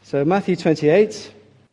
So Matthew 28,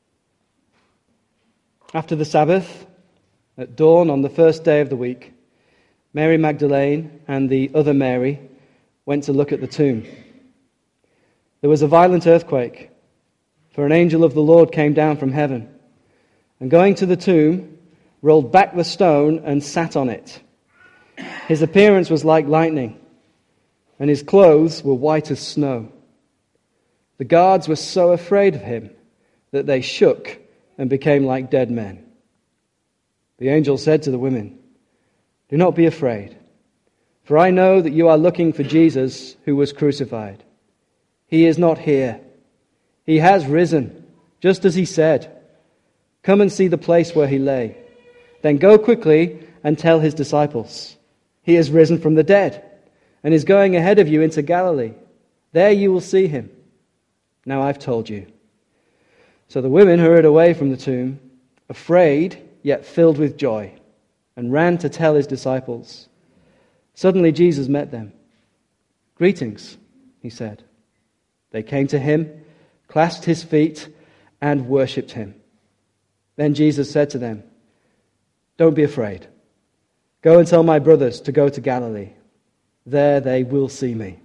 after the Sabbath, at dawn on the first day of the week, Mary Magdalene and the other Mary went to look at the tomb. There was a violent earthquake, for an angel of the Lord came down from heaven, and going to the tomb, rolled back the stone and sat on it. His appearance was like lightning, and his clothes were white as snow. The guards were so afraid of him that they shook and became like dead men. The angel said to the women, "Do not be afraid, for I know that you are looking for Jesus who was crucified. He is not here. He has risen, just as he said. Come and see the place where he lay. Then go quickly and tell his disciples, he is risen from the dead and is going ahead of you into Galilee. There you will see him. Now I've told you." So the women hurried away from the tomb, afraid yet filled with joy, and ran to tell his disciples. Suddenly Jesus met them. "Greetings," he said. They came to him, clasped his feet, and worshipped him. Then Jesus said to them, "Don't be afraid. Go and tell my brothers to go to Galilee. There they will see me."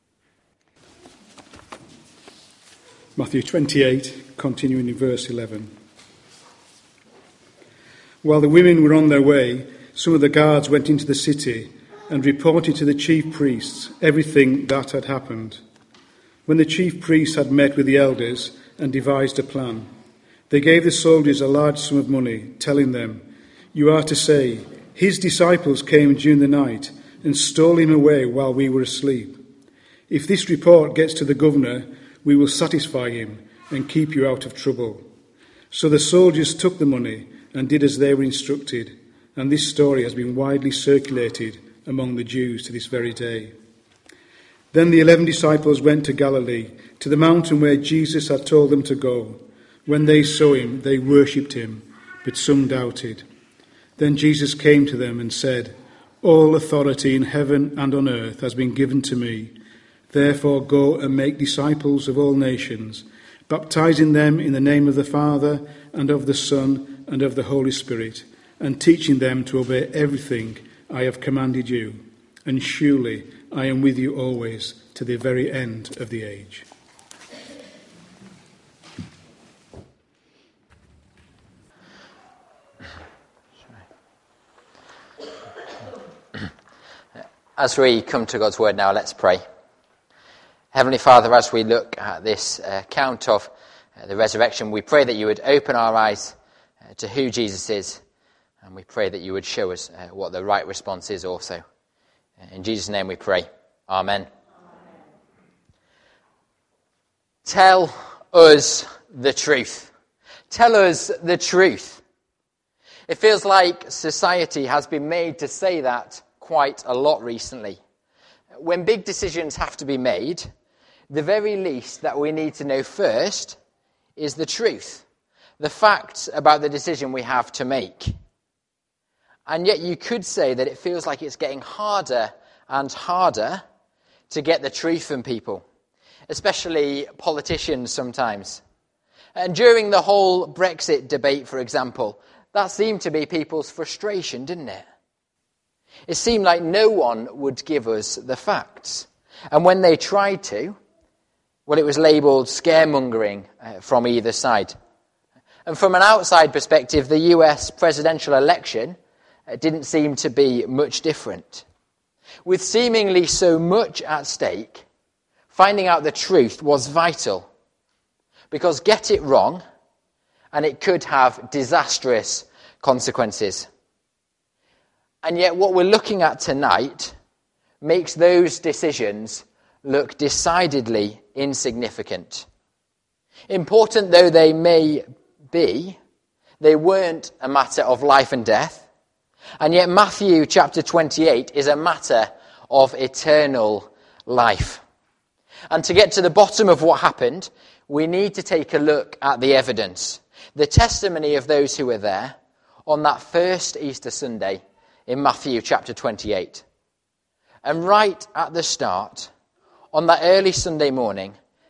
Matthew 28, continuing in verse 11. While the women were on their way, some of the guards went into the city and reported to the chief priests everything that had happened. When the chief priests had met with the elders and devised a plan, they gave the soldiers a large sum of money, telling them, "You are to say, his disciples came during the night and stole him away while we were asleep. If this report gets to the governor, we will satisfy him and keep you out of trouble." So the soldiers took the money and did as they were instructed, and this story has been widely circulated among the Jews to this very day. Then the 11 disciples went to Galilee, to the mountain where Jesus had told them to go. When they saw him, they worshipped him, but some doubted. Then Jesus came to them and said, "All authority in heaven and on earth has been given to me. Therefore go and make disciples of all nations, baptizing them in the name of the Father and of the Son and of the Holy Spirit, and teaching them to obey everything I have commanded you. And surely I am with you always to the very end of the age." As we come to God's word now, let's pray. Heavenly Father, as we look at this account of the resurrection, we pray that you would open our eyes to who Jesus is, and we pray that you would show us what the right response is also. In Jesus' name we pray. Amen. Tell us the truth. Tell us the truth. It feels like society has been made to say that quite a lot recently. When big decisions have to be made, the very least that we need to know first is the truth, the facts about the decision we have to make. And yet you could say that it feels like it's getting harder and harder to get the truth from people, especially politicians sometimes. And during the whole Brexit debate, for example, that seemed to be people's frustration, didn't it? It seemed like no one would give us the facts. And when they tried to, well, it was labelled scaremongering from either side. And from an outside perspective, the US presidential election didn't seem to be much different. With seemingly so much at stake, finding out the truth was vital. Because get it wrong, and it could have disastrous consequences. And yet what we're looking at tonight makes those decisions look decidedly insignificant. Important though they may be, they weren't a matter of life and death. And yet Matthew chapter 28 is a matter of eternal life. And to get to the bottom of what happened, we need to take a look at the evidence, the testimony of those who were there on that first Easter Sunday in Matthew chapter 28. And right at the start, on that early Sunday morning,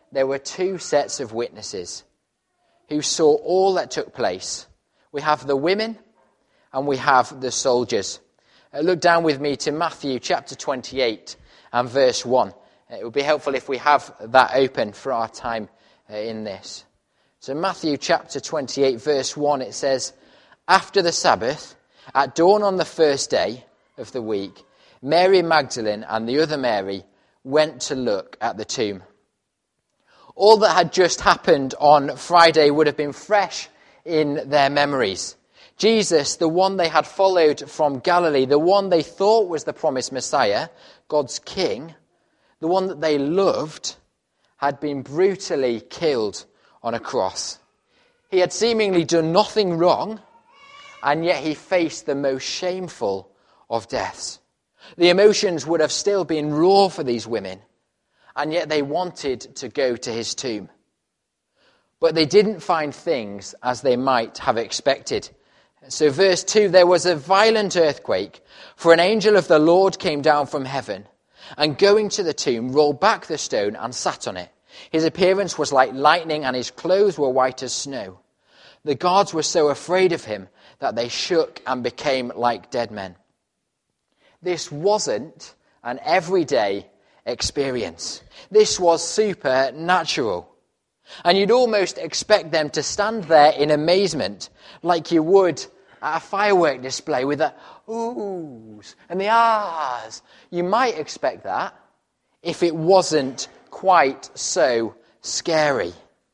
there were two sets of witnesses who saw all that took place. We have the women and we have the soldiers. Look down with me to Matthew chapter 28 and verse 1. It would be helpful if we have that open for our time in this. So Matthew chapter 28 verse 1, it says, "After the Sabbath, at dawn on the first day of the week, Mary Magdalene and the other Mary went to look at the tomb." All that had just happened on Friday would have been fresh in their memories. Jesus, the one they had followed from Galilee, the one they thought was the promised Messiah, God's King, the one that they loved, had been brutally killed on a cross. He had seemingly done nothing wrong, and yet he faced the most shameful of deaths. The emotions would have still been raw for these women, and yet they wanted to go to his tomb. But they didn't find things as they might have expected. So verse 2, "There was a violent earthquake, for an angel of the Lord came down from heaven, and going to the tomb, rolled back the stone and sat on it. His appearance was like lightning, and his clothes were white as snow. The guards were so afraid of him that they shook and became like dead men." This wasn't an everyday experience. This was supernatural. And you'd almost expect them to stand there in amazement like you would at a firework display with the oohs and the ahs. You might expect that if it wasn't quite so scary.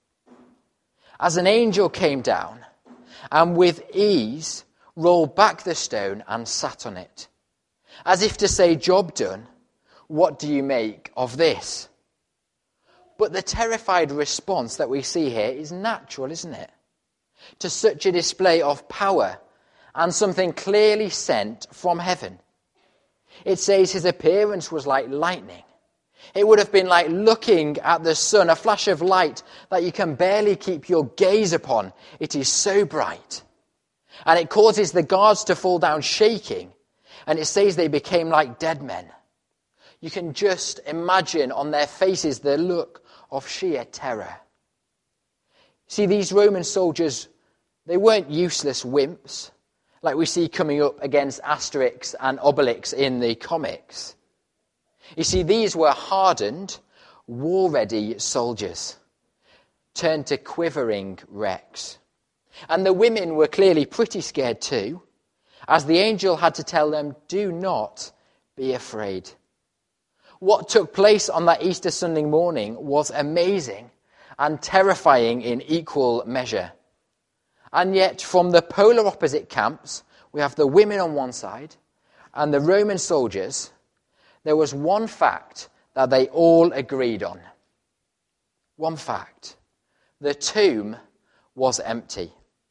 As an angel came down and with ease rolled back the stone and sat on it, as if to say, "Job done, what do you make of this?" But the terrified response that we see here is natural, isn't it? To such a display of power and something clearly sent from heaven. It says his appearance was like lightning. It would have been like looking at the sun, a flash of light that you can barely keep your gaze upon. It is so bright. And it causes the guards to fall down shaking. And it says they became like dead men. You can just imagine on their faces the look of sheer terror. See, these Roman soldiers, they weren't useless wimps like we see coming up against Asterix and Obelix in the comics. You see, these were hardened, war-ready soldiers turned to quivering wrecks. And the women were clearly pretty scared too, as the angel had to tell them, "Do not be afraid." What took place on that Easter Sunday morning was amazing and terrifying in equal measure. And yet, from the polar opposite camps, we have the women on one side and the Roman soldiers. There was one fact that they all agreed on. One fact. The tomb was empty.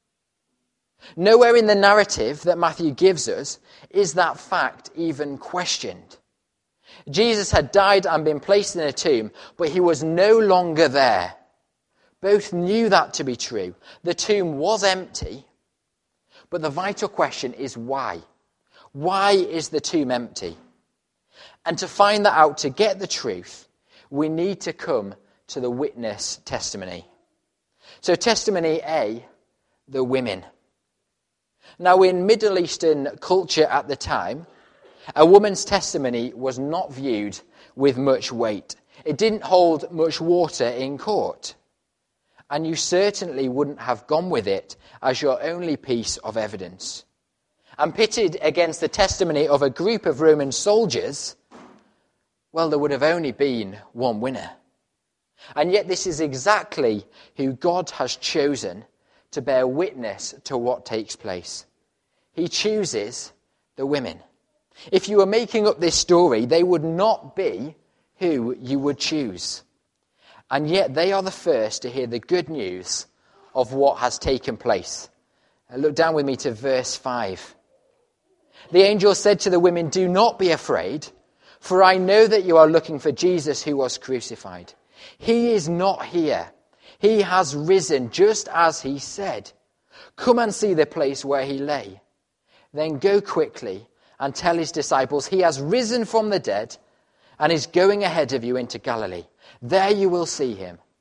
Nowhere in the narrative that Matthew gives us is that fact even questioned. Jesus had died and been placed in a tomb, but he was no longer there. Both knew that to be true. The tomb was empty, but the vital question is why? Why is the tomb empty? And to find that out, to get the truth, we need to come to the witness testimony. So testimony A, the women. Now, in Middle Eastern culture at the time, a woman's testimony was not viewed with much weight. It didn't hold much water in court. And you certainly wouldn't have gone with it as your only piece of evidence. And pitted against the testimony of a group of Roman soldiers, well, there would have only been one winner. And yet this is exactly who God has chosen to bear witness to what takes place. He chooses the women. If you were making up this story, they would not be who you would choose. And yet they are the first to hear the good news of what has taken place. Look down with me to verse 5. The angel said to the women, "Do not be afraid, for I know that you are looking for Jesus who was crucified. He is not here. He has risen just as he said. Come and see the place where he lay. Then go quickly and tell his disciples, he has risen from the dead and is going ahead of you into Galilee. There you will see him.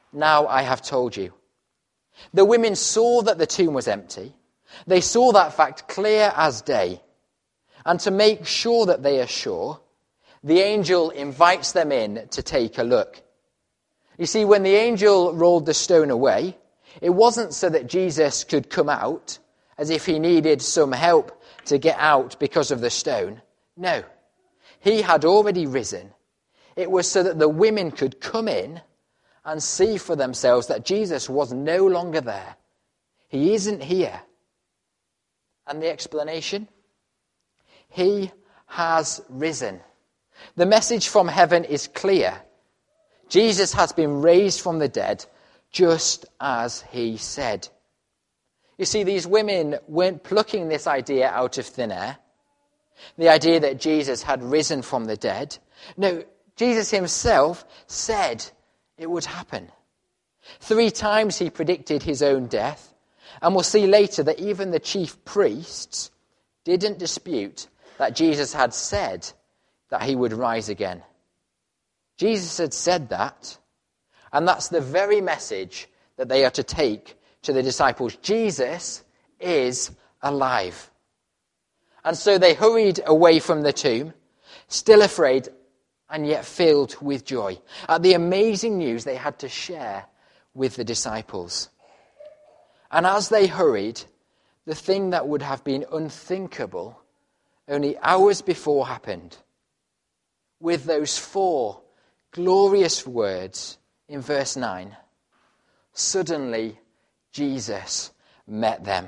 Now I have told you. The women saw that the tomb was empty. They saw that fact clear as day. And to make sure that they are sure, the angel invites them in to take a look. You see, when the angel rolled the stone away, it wasn't so that Jesus could come out as if he needed some help to get out because of the stone. No, he had already risen. It was so that the women could come in and see for themselves that Jesus was no longer there. He isn't here. And the explanation? He has risen. The message from heaven is clear. Jesus has been raised from the dead, just as he said. You see, these women weren't plucking this idea out of thin air. The idea that Jesus had risen from the dead. No, Jesus himself said it would happen. 3 times he predicted his own death. And we'll see later that even the chief priests didn't dispute that Jesus had said that he would rise again. Jesus had said that, and that's the very message that they are to take to the disciples. Jesus is alive. And so they hurried away from the tomb, still afraid and yet filled with joy at the amazing news they had to share with the disciples. And as they hurried, the thing that would have been unthinkable only hours before happened. With those 4 glorious words in verse 9, suddenly Jesus met them.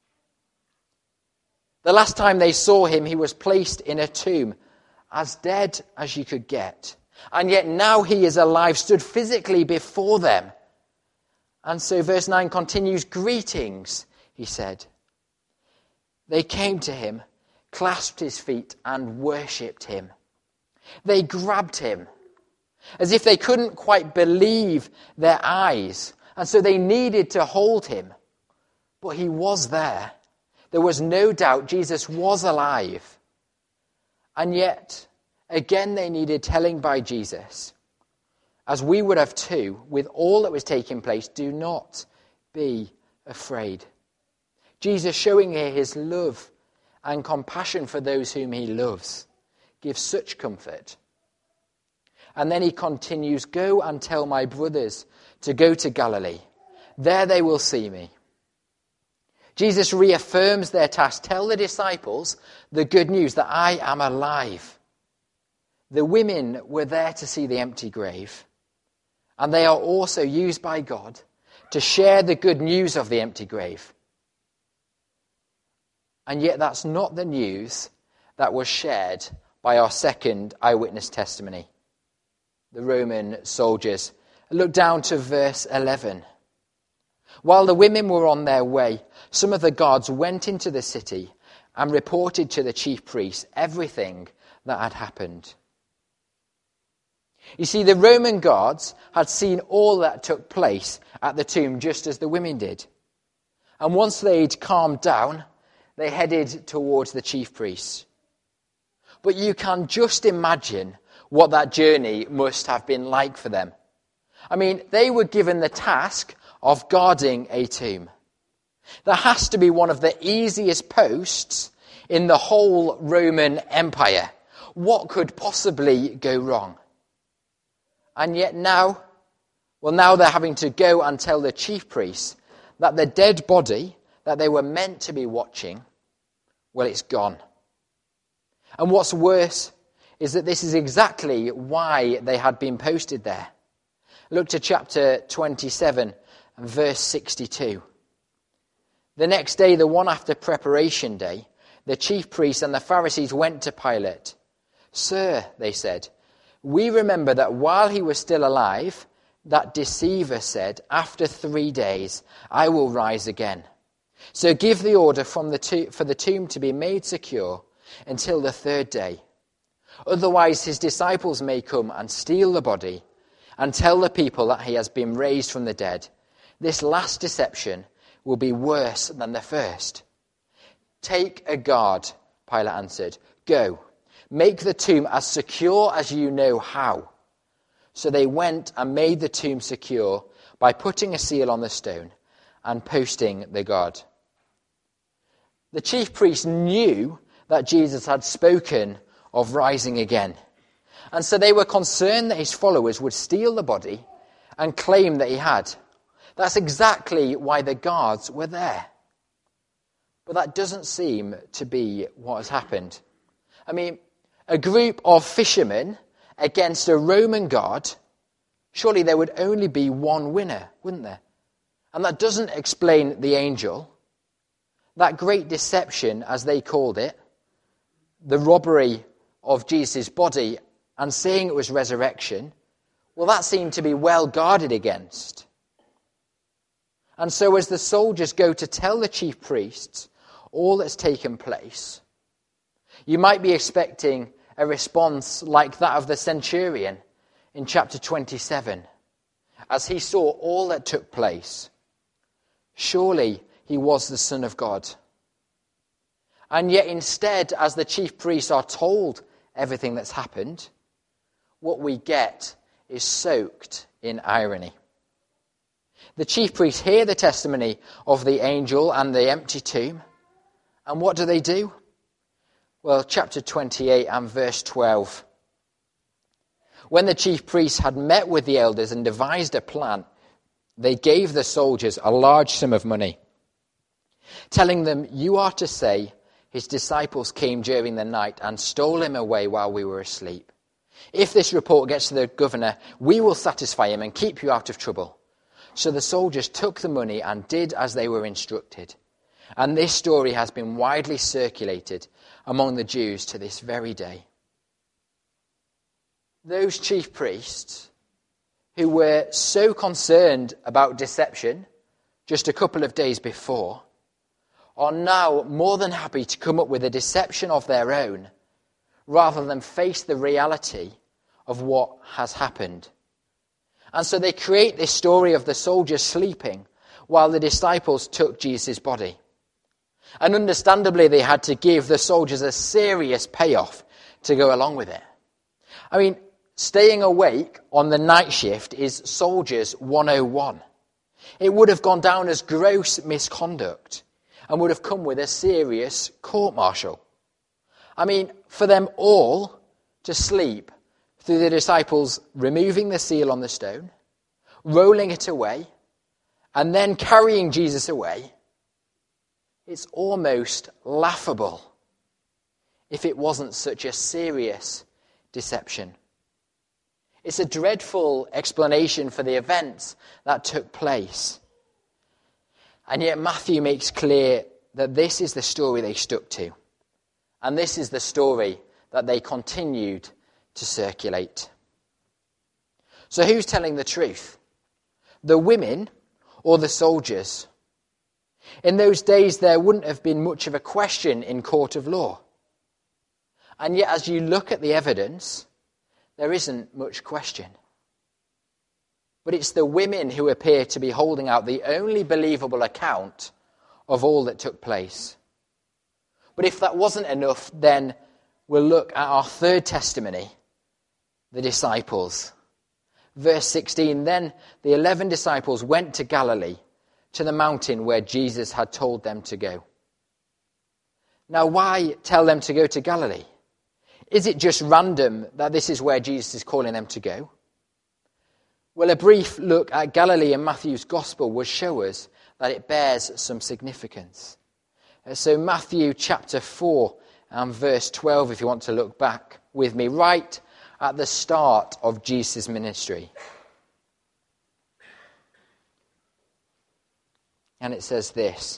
The last time they saw him, he was placed in a tomb, as dead as you could get. And yet now he is alive, stood physically before them. And so verse 9 continues, greetings, he said. They came to him, clasped his feet, and worshipped him. They grabbed him, as if they couldn't quite believe their eyes, and so they needed to hold him. But he was there. There was no doubt Jesus was alive. And yet, again they needed telling by Jesus, as we would have too, with all that was taking place, do not be afraid. Jesus showing here his love and compassion for those whom he loves gives such comfort. And then he continues, go and tell my brothers to go to Galilee. There they will see me. Jesus reaffirms their task. Tell the disciples the good news that I am alive. The women were there to see the empty grave. And they are also used by God to share the good news of the empty grave. And yet that's not the news that was shared by our second eyewitness testimony, the Roman soldiers. Look down to verse 11. While the women were on their way, some of the guards went into the city and reported to the chief priests everything that had happened. You see, the Roman guards had seen all that took place at the tomb just as the women did. And once they'd calmed down, they headed towards the chief priests. But you can just imagine what that journey must have been like for them. I mean, they were given the task of guarding a tomb. That has to be one of the easiest posts in the whole Roman Empire. What could possibly go wrong? And yet now they're having to go and tell the chief priests that the dead body that they were meant to be watching, well, it's gone. And what's worse is that this is exactly why they had been posted there. Look to chapter 27 and verse 62. The next day, the one after preparation day, the chief priests and the Pharisees went to Pilate. Sir, they said, we remember that while he was still alive, that deceiver said, after 3 days, I will rise again. So give the order for the tomb to be made secure until the 3rd day. Otherwise his disciples may come and steal the body and tell the people that he has been raised from the dead. This last deception will be worse than the first. Take a guard, Pilate answered. Go, make the tomb as secure as you know how. So they went and made the tomb secure by putting a seal on the stone and posting the guard. The chief priests knew that Jesus had spoken of rising again, and so they were concerned that his followers would steal the body and claim that he had. That's exactly why the guards were there. But that doesn't seem to be what has happened. I mean, a group of fishermen against a Roman guard, surely there would only be one winner, wouldn't there? And that doesn't explain the angel. That great deception, as they called it, the robbery of Jesus' body and saying it was resurrection, well, that seemed to be well guarded against. And so as the soldiers go to tell the chief priests all that's taken place, you might be expecting a response like that of the centurion in chapter 27, as he saw all that took place. Surely he was the Son of God. And yet instead, as the chief priests are told everything that's happened, what we get is soaked in irony. The chief priests hear the testimony of the angel and the empty tomb. And what do? Well, chapter 28 and verse 12. When the chief priests had met with the elders and devised a plan, they gave the soldiers a large sum of money, telling them, "You are to say, his disciples came during the night and stole him away while we were asleep. If this report gets to the governor, we will satisfy him and keep you out of trouble." So the soldiers took the money and did as they were instructed. And this story has been widely circulated among the Jews to this very day. Those chief priests who were so concerned about deception just a couple of days before are now more than happy to come up with a deception of their own rather than face the reality of what has happened. And so they create this story of the soldiers sleeping while the disciples took Jesus' body. And understandably, they had to give the soldiers a serious payoff to go along with it. I mean, staying awake on the night shift is Soldiers 101. It would have gone down as gross misconduct and would have come with a serious court-martial. I mean, for them all to sleep through the disciples removing the seal on the stone, rolling it away, and then carrying Jesus away, it's almost laughable if it wasn't such a serious deception. It's a dreadful explanation for the events that took place. And yet Matthew makes clear that this is the story they stuck to. And this is the story that they continued to circulate. So who's telling the truth? The women or the soldiers? In those days, there wouldn't have been much of a question in court of law. And yet, as you look at the evidence, there isn't much question. But it's the women who appear to be holding out the only believable account of all that took place. But if that wasn't enough, then we'll look at our third testimony, the disciples. Verse 16, then the 11 disciples went to Galilee, to the mountain where Jesus had told them to go. Now, why tell them to go to Galilee? Is it just random that this is where Jesus is calling them to go? Well, a brief look at Galilee in Matthew's Gospel will show us that it bears some significance. So Matthew chapter 4 and verse 12, if you want to look back with me, right at the start of Jesus' ministry. And it says this: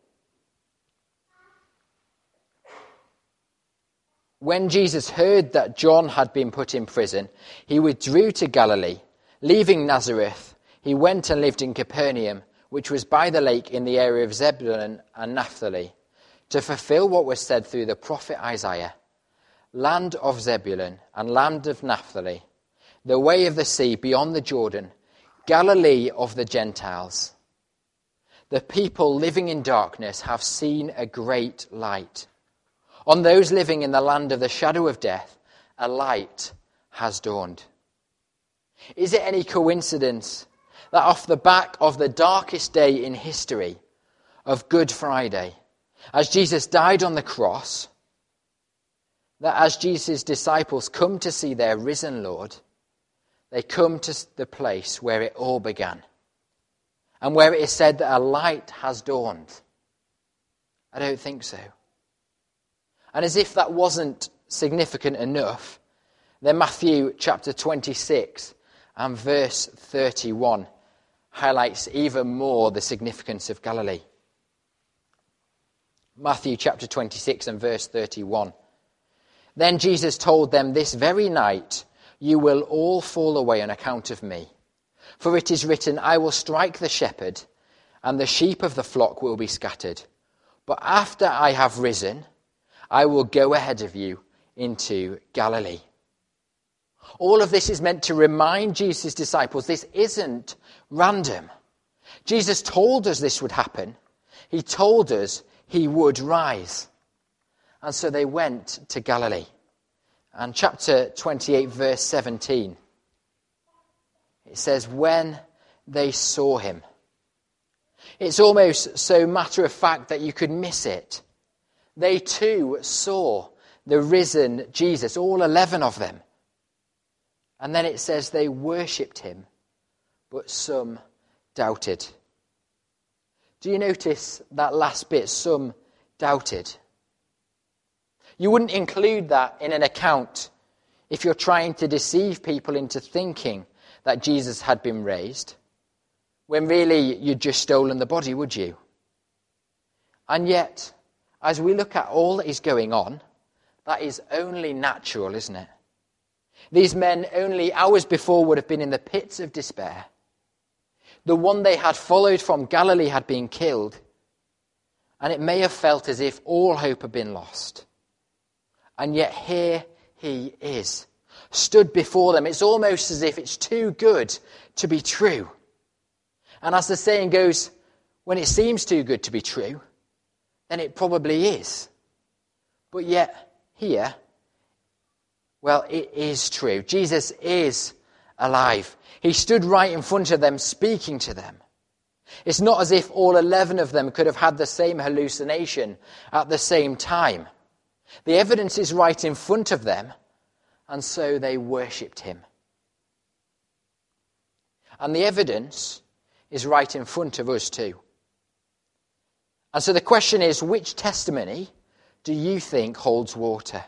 when Jesus heard that John had been put in prison, he withdrew to Galilee. Leaving Nazareth, he went and lived in Capernaum, which was by the lake in the area of Zebulun and Naphtali, to fulfill what was said through the prophet Isaiah. Land of Zebulun and land of Naphtali, the way of the sea beyond the Jordan, Galilee of the Gentiles. The people living in darkness have seen a great light. On those living in the land of the shadow of death, a light has dawned. Is it any coincidence that off the back of the darkest day in history of Good Friday, as Jesus died on the cross, that as Jesus' disciples come to see their risen Lord, they come to the place where it all began and where it is said that a light has dawned. I don't think so. And as if that wasn't significant enough, then Matthew chapter 26 and verse 31 highlights even more the significance of Galilee. Matthew chapter 26 and verse 31. Then Jesus told them, "This very night you will all fall away on account of me. For it is written, I will strike the shepherd, and the sheep of the flock will be scattered. But after I have risen, I will go ahead of you into Galilee." All of this is meant to remind Jesus' disciples this isn't random. Jesus told us this would happen. He told us he would rise. And so they went to Galilee. And chapter 28, verse 17, it says, when they saw him. It's almost so matter of fact that you could miss it. They too saw the risen Jesus, all 11 of them. And then it says they worshipped him, but some doubted. Do you notice that last bit, some doubted? You wouldn't include that in an account if you're trying to deceive people into thinking that Jesus had been raised, when really you'd just stolen the body, would you? And yet, as we look at all that is going on, that is only natural, isn't it? These men only hours before would have been in the pits of despair. The one they had followed from Galilee had been killed, and it may have felt as if all hope had been lost. And yet here he is, stood before them. It's almost as if it's too good to be true. And as the saying goes, when it seems too good to be true, then it probably is. But yet here, well, it is true. Jesus is alive. He stood right in front of them, speaking to them. It's not as if all 11 of them could have had the same hallucination at the same time. The evidence is right in front of them, and so they worshipped him. And the evidence is right in front of us too. And so the question is, which testimony do you think holds water?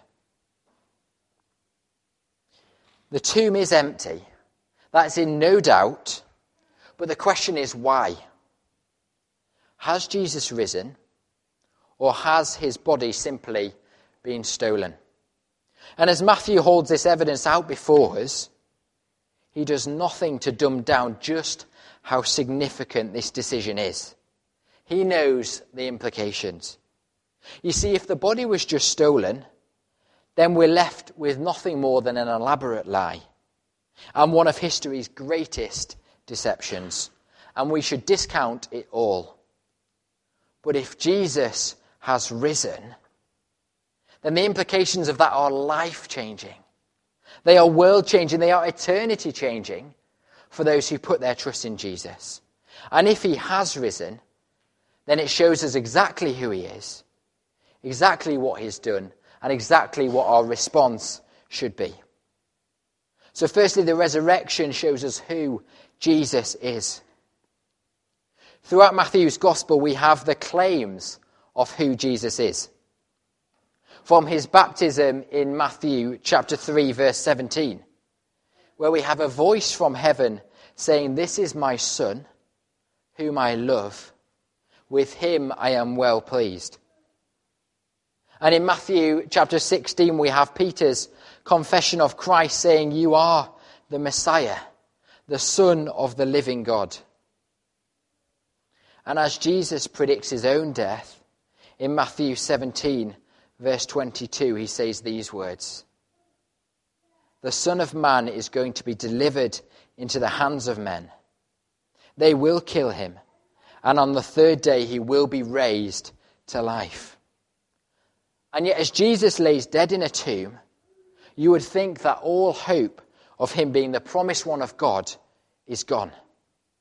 The tomb is empty. That's in no doubt. But the question is, why? Has Jesus risen, or has his body simply been stolen? And as Matthew holds this evidence out before us, he does nothing to dumb down just how significant this decision is. He knows the implications. You see, if the body was just stolen, then we're left with nothing more than an elaborate lie and one of history's greatest deceptions, and we should discount it all. But if Jesus has risen, then the implications of that are life-changing. They are world-changing. They are eternity-changing for those who put their trust in Jesus. And if he has risen, then it shows us exactly who he is, exactly what he's done, and exactly what our response should be. So firstly, the resurrection shows us who Jesus is. Throughout Matthew's gospel, we have the claims of who Jesus is. From his baptism in Matthew chapter 3, verse 17, where we have a voice from heaven saying, "This is my Son, whom I love. With him I am well pleased." And in Matthew chapter 16, we have Peter's confession of Christ saying, "You are the Messiah, the Son of the living God." And as Jesus predicts his own death, in Matthew 17, verse 22, he says these words, "The Son of Man is going to be delivered into the hands of men. They will kill him, and on the third day he will be raised to life." And yet as Jesus lays dead in a tomb, you would think that all hope of him being the promised one of God is gone.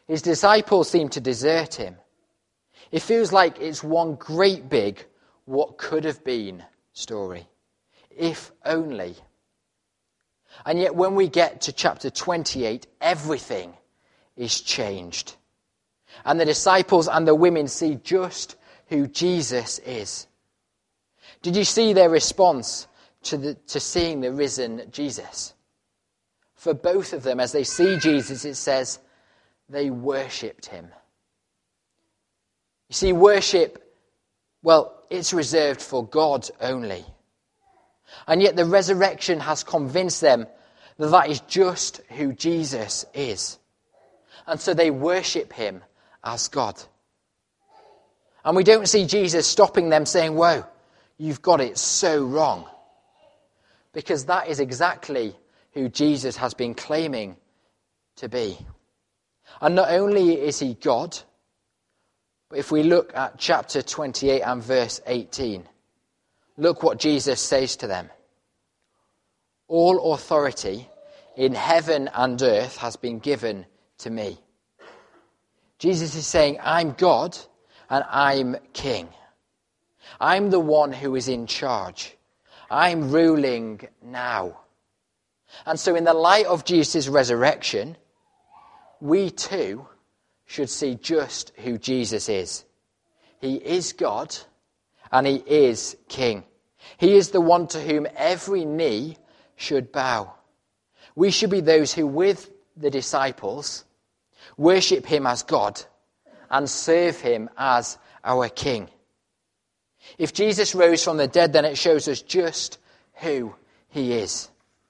His disciples seem to desert him. It feels like it's one great big what could have been story. If only. And yet when we get to chapter 28, everything is changed. And the disciples and the women see just who Jesus is. Did you see their response to seeing the risen Jesus? For both of them, as they see Jesus, it says they worshipped him. You see, worship, well, it's reserved for God only. And yet the resurrection has convinced them that that is just who Jesus is. And so they worship him as God. And we don't see Jesus stopping them saying, whoa, you've got it so wrong. Because that is exactly who Jesus has been claiming to be. And not only is he God, but if we look at chapter 28 and verse 18, look what Jesus says to them. All authority in heaven and earth has been given to me. Jesus is saying, I'm God and I'm king. I'm the one who is in charge. I'm ruling now. And so in the light of Jesus' resurrection, we too should see just who Jesus is. He is God and he is king. He is the one to whom every knee should bow. We should be those who, with the disciples, worship him as God and serve him as our king. If Jesus rose from the dead, then it shows us just who he is.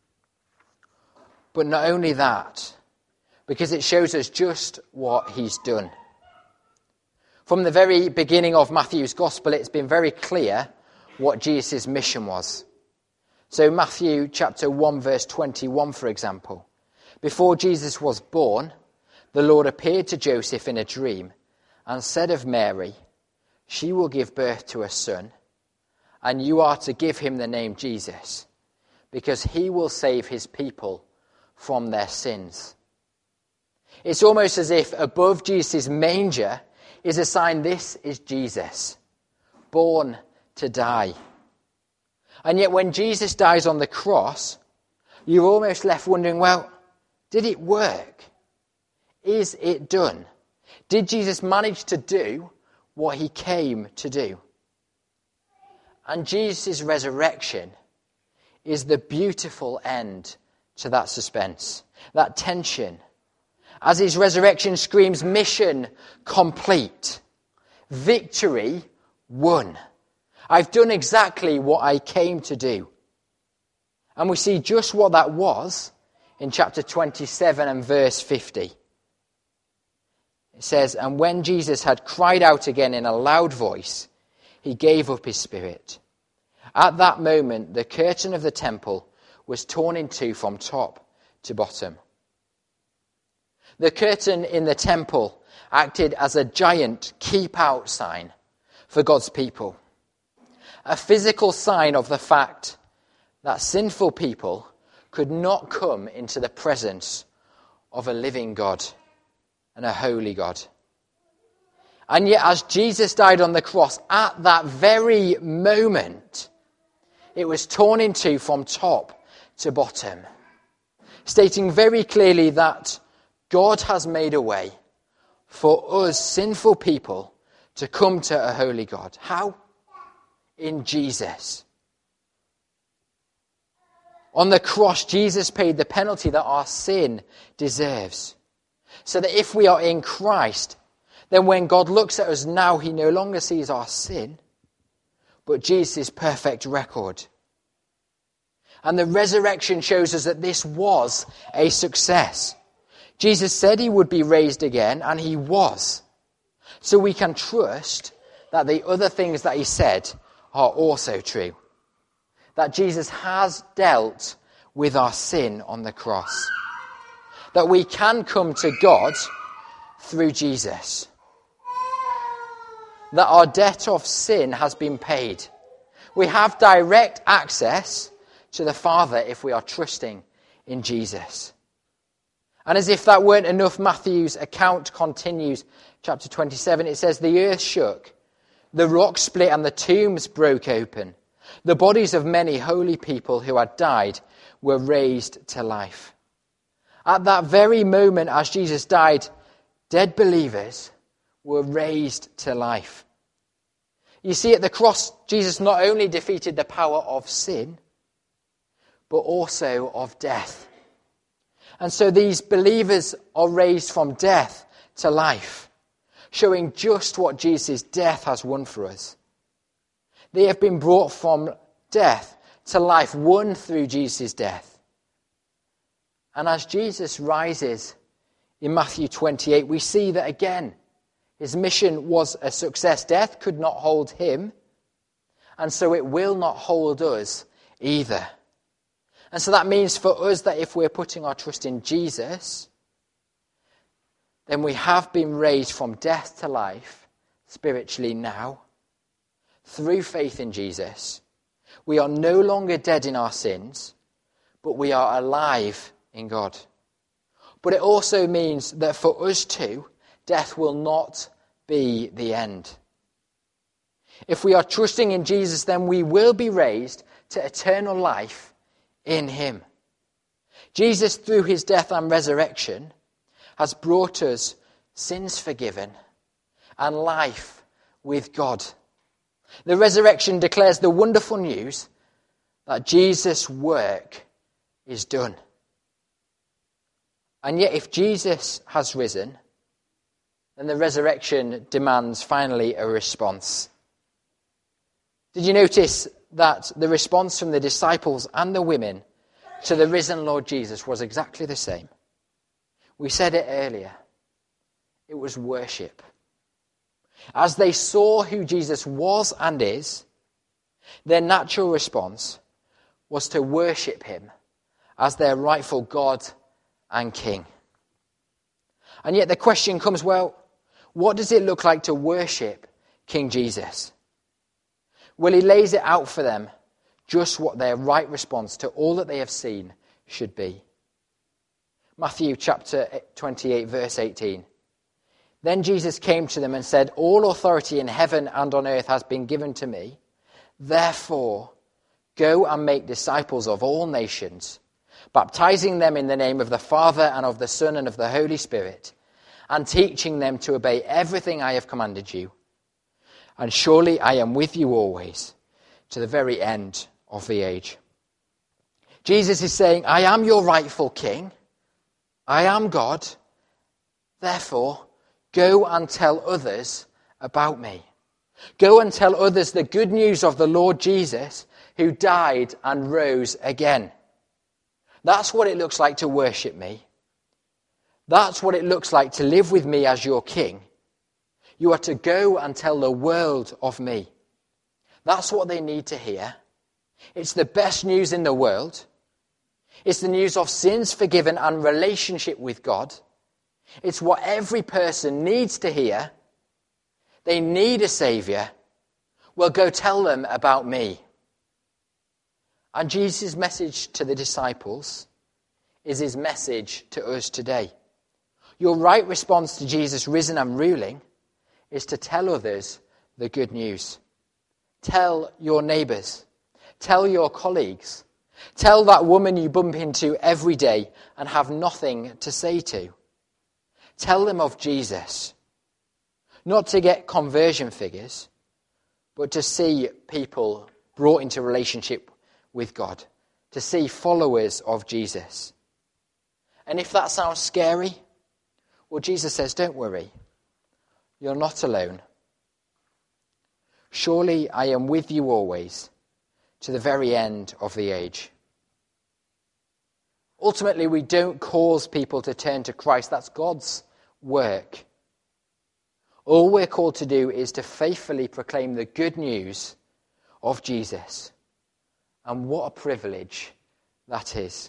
But not only that, because it shows us just what he's done. From the very beginning of Matthew's gospel, it's been very clear what Jesus' mission was. So Matthew chapter 1 verse 21, for example. Before Jesus was born, the Lord appeared to Joseph in a dream and said of Mary, she will give birth to a son, and you are to give him the name Jesus, because he will save his people from their sins. It's almost as if above Jesus' manger is a sign, this is Jesus, born to die. And yet when Jesus dies on the cross, you're almost left wondering, well, did it work? Is it done? Did Jesus manage to do what he came to do? And Jesus' resurrection is the beautiful end to that suspense, that tension. As his resurrection screams, mission complete, victory won. I've done exactly what I came to do. And we see just what that was in chapter 27 and verse 50. It says, and when Jesus had cried out again in a loud voice, he gave up his spirit. At that moment, the curtain of the temple was torn in two from top to bottom. The curtain in the temple acted as a giant keep out sign for God's people. A physical sign of the fact that sinful people could not come into the presence of a living God and a holy God. And yet as Jesus died on the cross, at that very moment, it was torn in two from top to bottom, stating very clearly that God has made a way for us sinful people to come to a holy God. How? In Jesus. On the cross, Jesus paid the penalty that our sin deserves. So that if we are in Christ, then when God looks at us now, he no longer sees our sin, but Jesus' perfect record. And the resurrection shows us that this was a success. Jesus said he would be raised again, and he was. So we can trust that the other things that he said are also true. That Jesus has dealt with our sin on the cross. That we can come to God through Jesus. That our debt of sin has been paid. We have direct access to the Father if we are trusting in Jesus. And as if that weren't enough, Matthew's account continues. Chapter 27, it says, the earth shook, the rock split and the tombs broke open. The bodies of many holy people who had died were raised to life. At that very moment as Jesus died, dead believers were raised to life. You see, at the cross, Jesus not only defeated the power of sin, but also of death. And so these believers are raised from death to life, showing just what Jesus' death has won for us. They have been brought from death to life, won through Jesus' death. And as Jesus rises in Matthew 28, we see that again, his mission was a success. Death could not hold him, and so it will not hold us either. And so that means for us that if we're putting our trust in Jesus, then we have been raised from death to life spiritually now through faith in Jesus. We are no longer dead in our sins, but we are alive in God. But it also means that for us too, death will not be the end. If we are trusting in Jesus, then we will be raised to eternal life in him. Jesus, through his death and resurrection, has brought us sins forgiven and life with God. The resurrection declares the wonderful news that Jesus' work is done. And yet, if Jesus has risen, then the resurrection demands finally a response. Did you notice that the response from the disciples and the women to the risen Lord Jesus was exactly the same? We said it earlier. It was worship. As they saw who Jesus was and is, their natural response was to worship him as their rightful God and King. And yet the question comes, well, what does it look like to worship King Jesus? Well, he lays it out for them just what their right response to all that they have seen should be. Matthew chapter 28, verse 18. Then Jesus came to them and said, all authority in heaven and on earth has been given to me. Therefore, go and make disciples of all nations, baptizing them in the name of the Father and of the Son and of the Holy Spirit, and teaching them to obey everything I have commanded you. And surely I am with you always, to the very end of the age. Jesus is saying, I am your rightful king. I am God. Therefore, go and tell others about me. Go and tell others the good news of the Lord Jesus, who died and rose again. That's what it looks like to worship me. That's what it looks like to live with me as your king. You are to go and tell the world of me. That's what they need to hear. It's the best news in the world. It's the news of sins forgiven and relationship with God. It's what every person needs to hear. They need a saviour. Well, go tell them about me. And Jesus' message to the disciples is his message to us today. Your right response to Jesus risen and ruling is to tell others the good news. Tell your neighbours. Tell your colleagues. Tell that woman you bump into every day and have nothing to say to. Tell them of Jesus. Not to get conversion figures, but to see people brought into relationship with God. To see followers of Jesus. And if that sounds scary, well, Jesus says, don't worry. You're not alone. Surely I am with you always, to the very end of the age. Ultimately, we don't cause people to turn to Christ. That's God's work. All we're called to do is to faithfully proclaim the good news of Jesus. And what a privilege that is.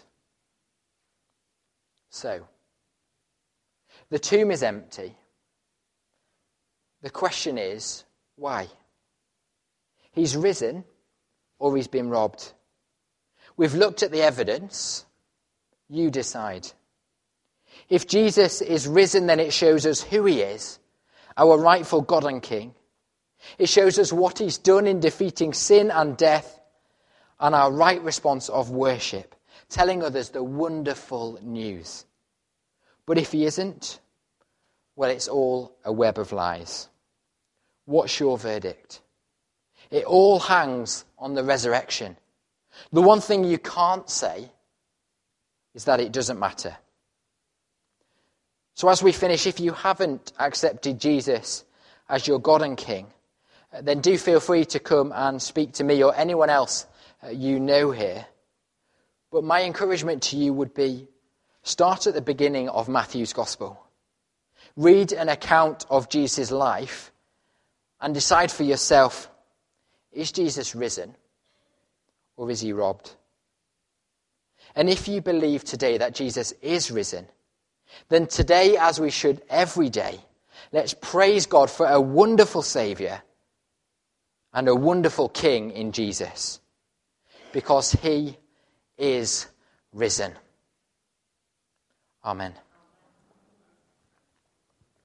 So, the tomb is empty. The question is, why? He's risen, or he's been robbed. We've looked at the evidence. You decide. If Jesus is risen, then it shows us who he is, our rightful God and King. It shows us what he's done in defeating sin and death, and our right response of worship, telling others the wonderful news. But if he isn't, well, it's all a web of lies. What's your verdict? It all hangs on the resurrection. The one thing you can't say is that it doesn't matter. So as we finish, if you haven't accepted Jesus as your God and King, then do feel free to come and speak to me or anyone else you know here. But my encouragement to you would be, start at the beginning of Matthew's Gospel. Read an account of Jesus' life and decide for yourself, is Jesus risen or is he robbed? And if you believe today that Jesus is risen, then today, as we should every day, let's praise God for a wonderful Saviour and a wonderful King in Jesus, because he is risen. Amen.